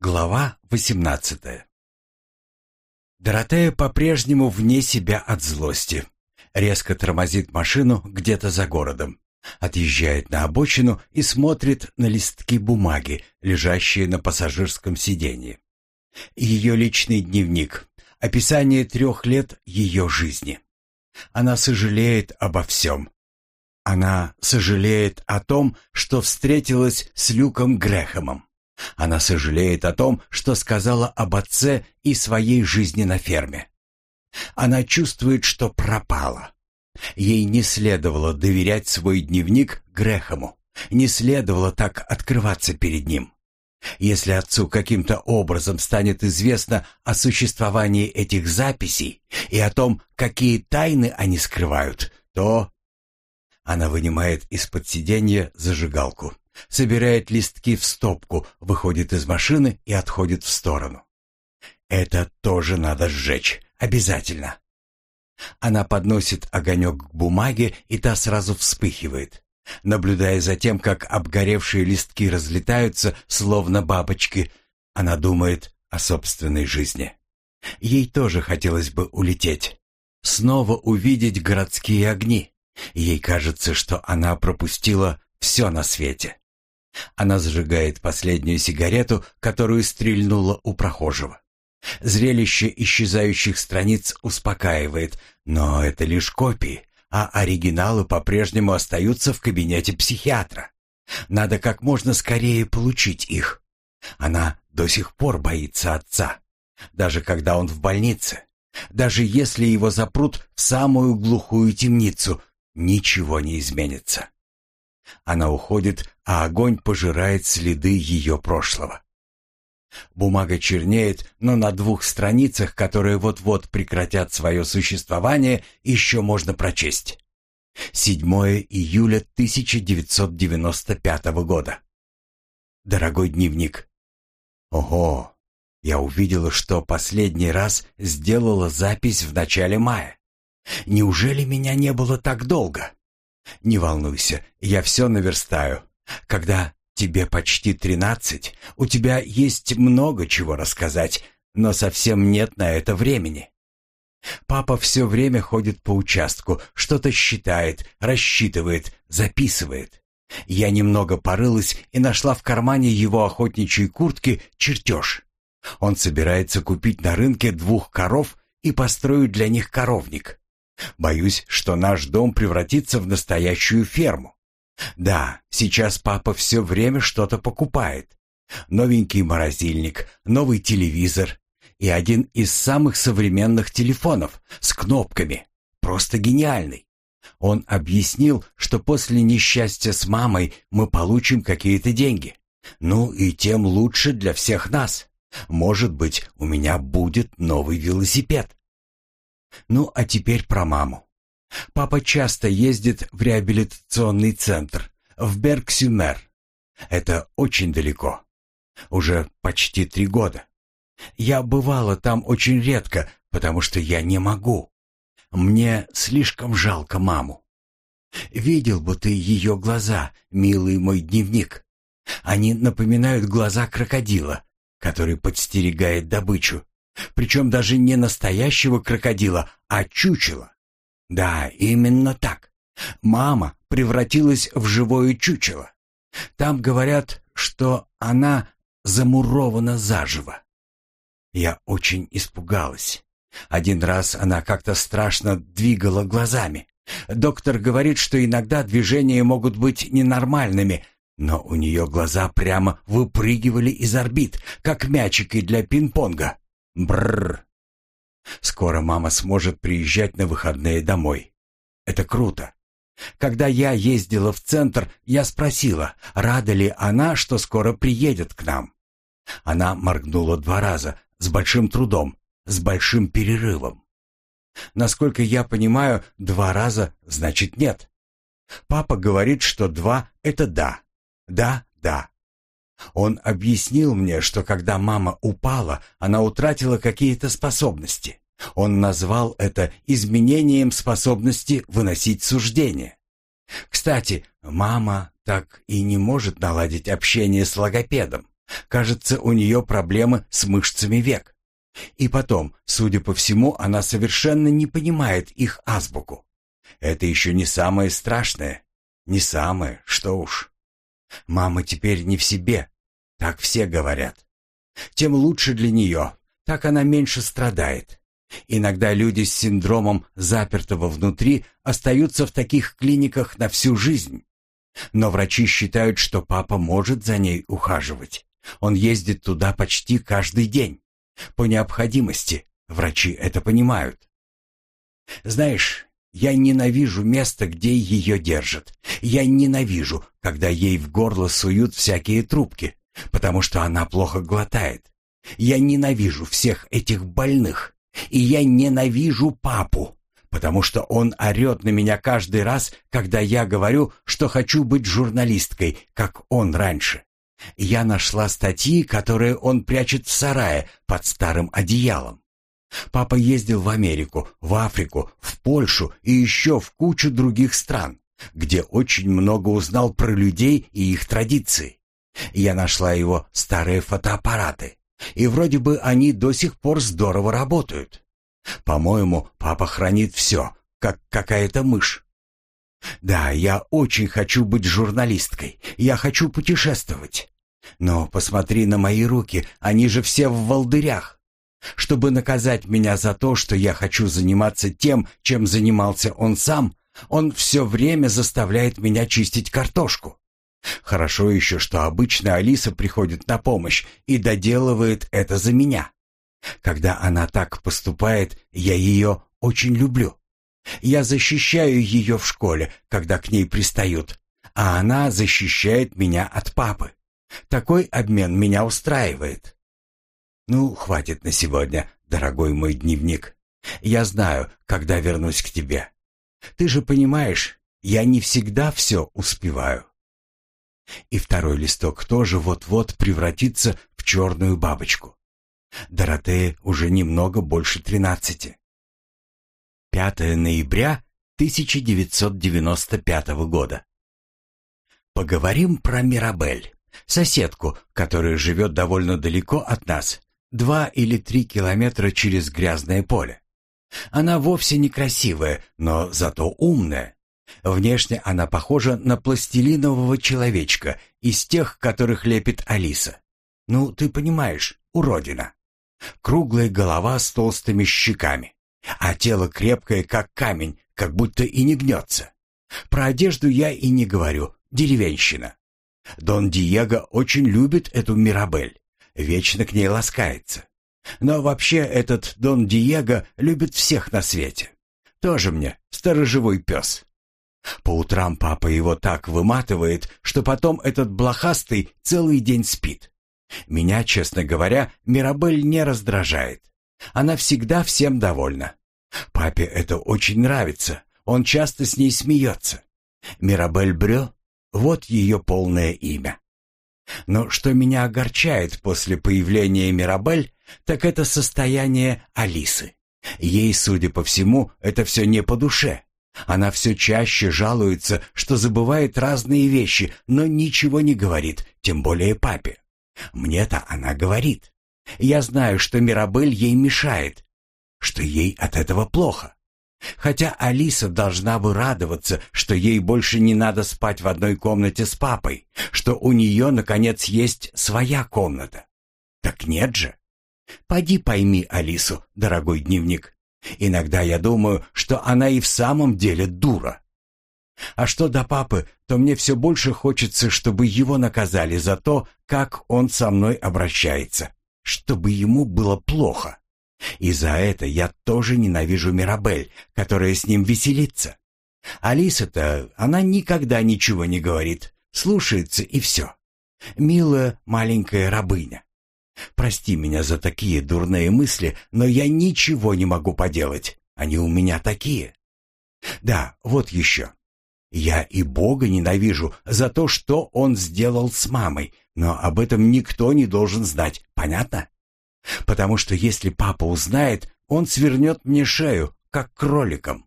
Глава 18. Доротея по-прежнему вне себя от злости. Резко тормозит машину где-то за городом. Отъезжает на обочину и смотрит на листки бумаги, лежащие на пассажирском сиденье. Ее личный дневник. Описание 3 лет ее жизни. Она сожалеет обо всем. Она сожалеет о том, что встретилась с Люком Грэхэмом. Она сожалеет о том, что сказала об отце и своей жизни на ферме. Она чувствует, что пропала. Ей не следовало доверять свой дневник Грэхэму, не следовало так открываться перед ним. Если отцу каким-то образом станет известно о существовании этих записей и о том, какие тайны они скрывают, то... Она вынимает из-под сиденья зажигалку, собирает листки в стопку, выходит из машины и отходит в сторону. Это тоже надо сжечь, обязательно. Она подносит огонек к бумаге, и та сразу вспыхивает. Наблюдая за тем, как обгоревшие листки разлетаются, словно бабочки, она думает о собственной жизни. Ей тоже хотелось бы улететь, снова увидеть городские огни. Ей кажется, что она пропустила все на свете. Она зажигает последнюю сигарету, которую стрельнула у прохожего. Зрелище исчезающих страниц успокаивает, но это лишь копии, а оригиналы по-прежнему остаются в кабинете психиатра. Надо как можно скорее получить их. Она до сих пор боится отца, даже когда он в больнице. Даже если его запрут в самую глухую темницу, ничего не изменится. Она уходит, а огонь пожирает следы ее прошлого. Бумага чернеет, но на 2 страницах, которые вот-вот прекратят свое существование, еще можно прочесть. 7 июля 1995 года. Дорогой дневник. Ого, я увидела, что последний раз сделала запись в начале мая. Неужели меня не было так долго? Не волнуйся, я все наверстаю. Когда тебе почти 13, у тебя есть много чего рассказать, но совсем нет на это времени. Папа все время ходит по участку, что-то считает, рассчитывает, записывает. Я немного порылась и нашла в кармане его охотничьей куртки чертеж. Он собирается купить на рынке 2 коров и построить для них коровник. Боюсь, что наш дом превратится в настоящую ферму. Да, сейчас папа все время что-то покупает. Новенький морозильник, новый телевизор и один из самых современных телефонов с кнопками. Просто гениальный. Он объяснил, что после несчастья с мамой мы получим какие-то деньги. Ну и тем лучше для всех нас. Может быть, у меня будет новый велосипед. Ну, а теперь про маму. Папа часто ездит в реабилитационный центр, в Берг-Сюр-Мер. Это очень далеко. Уже почти 3 года. Я бывала там очень редко, потому что я не могу. Мне слишком жалко маму. Видел бы ты ее глаза, милый мой дневник. Они напоминают глаза крокодила, который подстерегает добычу. Причем даже не настоящего крокодила, а чучела. Да, именно так. Мама превратилась в живое чучело. Там говорят, что она замурована заживо. Я очень испугалась. Один раз она как-то страшно двигала глазами. Доктор говорит, что иногда движения могут быть ненормальными, но у нее глаза прямо выпрыгивали из орбит, как мячики для пинг-понга. Бррр. Скоро мама сможет приезжать на выходные домой. Это круто. Когда я ездила в центр, я спросила, рада ли она, что скоро приедет к нам. Она моргнула 2 раза, с большим трудом, с большим перерывом. Насколько я понимаю, 2 раза значит нет. Папа говорит, что 2 — это да. Да, да. Он объяснил мне, что когда мама упала, она утратила какие-то способности. Он назвал это изменением способности выносить суждения. Кстати, мама так и не может наладить общение с логопедом, Кажется, у нее проблемы с мышцами век. И потом, судя по всему, она совершенно не понимает их азбуку. Это еще не самое страшное. Не самое, что уж. Мама теперь не в себе, так все говорят. Тем лучше для нее, так она меньше страдает. Иногда люди с синдромом запертого внутри остаются в таких клиниках на всю жизнь. Но врачи считают, что папа может за ней ухаживать. Он ездит туда почти каждый день. По необходимости. Врачи это понимают. Знаешь, я ненавижу место, где ее держат. Я ненавижу, когда ей в горло суют всякие трубки, потому что она плохо глотает. Я ненавижу всех этих больных. И я ненавижу папу, потому что он орет на меня каждый раз, когда я говорю, что хочу быть журналисткой, как он раньше. Я нашла статьи, которые он прячет в сарае под старым одеялом. Папа ездил в Америку, в Африку, в Польшу и еще в кучу других стран, где очень много узнал про людей и их традиции. Я нашла его старые фотоаппараты, и вроде бы они до сих пор здорово работают. По-моему, папа хранит все, как какая-то мышь. Да, я очень хочу быть журналисткой, я хочу путешествовать. Но посмотри на мои руки, они же все в волдырях. Чтобы наказать меня за то, что я хочу заниматься тем, чем занимался он сам, он все время заставляет меня чистить картошку. Хорошо еще, что обычно Алиса приходит на помощь и доделывает это за меня. Когда она так поступает, я ее очень люблю. Я защищаю ее в школе, когда к ней пристают, а она защищает меня от папы. Такой обмен меня устраивает. Ну, хватит на сегодня, дорогой мой дневник. Я знаю, когда вернусь к тебе. Ты же понимаешь, я не всегда все успеваю. И второй листок тоже вот-вот превратится в черную бабочку. Доротее уже немного больше 13. 5 ноября 1995 года. Поговорим про Мирабель, соседку, которая живет довольно далеко от нас, 2 или 3 километра через грязное поле. Она вовсе не красивая, но зато умная. Внешне она похожа на пластилинового человечка из тех, которых лепит Алиса. Ну, ты понимаешь, уродина. Круглая голова с толстыми щеками, а тело крепкое, как камень, как будто и не гнется. Про одежду я и не говорю, деревенщина. Дон Диего очень любит эту Мирабель, вечно к ней ласкается. Но вообще этот Дон Диего любит всех на свете. Тоже мне сторожевой пес. По утрам папа его так выматывает, что потом этот блохастый целый день спит. Меня, честно говоря, Мирабель не раздражает. Она всегда всем довольна. Папе это очень нравится, он часто с ней смеется. Мирабель Брё — вот ее полное имя. Но что меня огорчает после появления Мирабель, так это состояние Алисы. Ей, судя по всему, это все не по душе. Она все чаще жалуется, что забывает разные вещи, но ничего не говорит, тем более папе. Мне-то она говорит. Я знаю, что Мирабель ей мешает, что ей от этого плохо. Хотя Алиса должна бы радоваться, что ей больше не надо спать в одной комнате с папой, что у нее, наконец, есть своя комната. Так нет же. Поди пойми Алису, дорогой дневник. Иногда я думаю, что она и в самом деле дура. А что до папы, то мне все больше хочется, чтобы его наказали за то, как он со мной обращается, чтобы ему было плохо. И за это я тоже ненавижу Мирабель, которая с ним веселится. Алиса-то, она никогда ничего не говорит, слушается и все. Милая маленькая рабыня. Прости меня за такие дурные мысли, но я ничего не могу поделать. Они у меня такие. Да, вот еще. Я и Бога ненавижу за то, что он сделал с мамой, но об этом никто не должен знать, понятно? Потому что если папа узнает, он свернет мне шею, как кроликом.